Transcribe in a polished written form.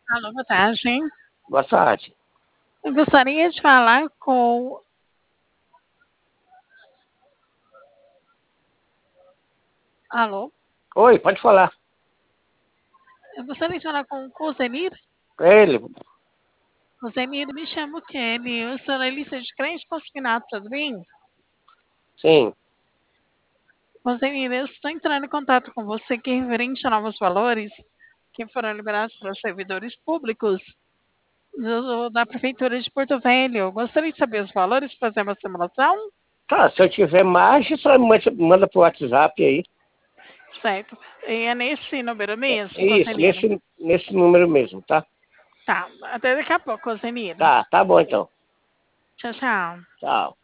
Alô, boa tarde. Boa tarde. Eu gostaria de falar com. Alô? Oi, pode falar. Eu gostaria de falar com o Cozenir. Ele, Cozenir, me chamo Kelly. Eu sou na lista de crente consignado, tudo bem? sim. Cozenir, eu estou entrando em contato com você que é referente a novos valores que foram liberados para os servidores públicos da Prefeitura de Porto Velho. Eu gostaria de saber os valores, fazer uma simulação, Tá, se eu tiver margem, só manda pro WhatsApp aí. certo? E é nesse número mesmo, Isso, Cozenir? nesse número mesmo, tá? Tá, até daqui a pouco, Cozenir. Tá bom então. Tchau, tchau. Tchau.